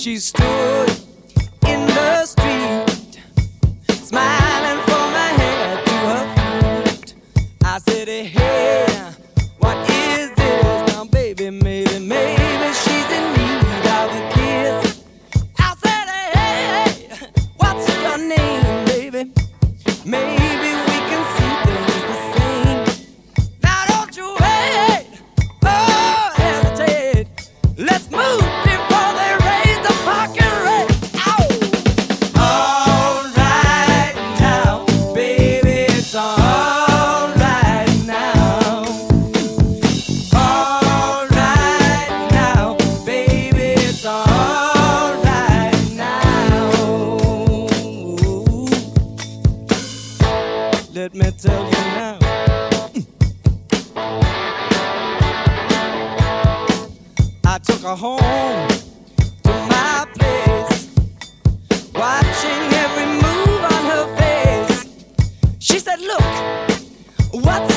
She stood in the street, smiling from her head to her feet. I said, hey, what is this? Now, baby, maybe she's in need of a kiss. I said, hey, what's your name, baby? Maybe we can see things the same. Now, don't you wait, oh, hesitate. Let's move before they raise the fucking rate. All right now, baby, it's all right now. All right now, baby, it's all right now. Let me tell you now. I took her home to my place, watching every move on her face. She said, look, what's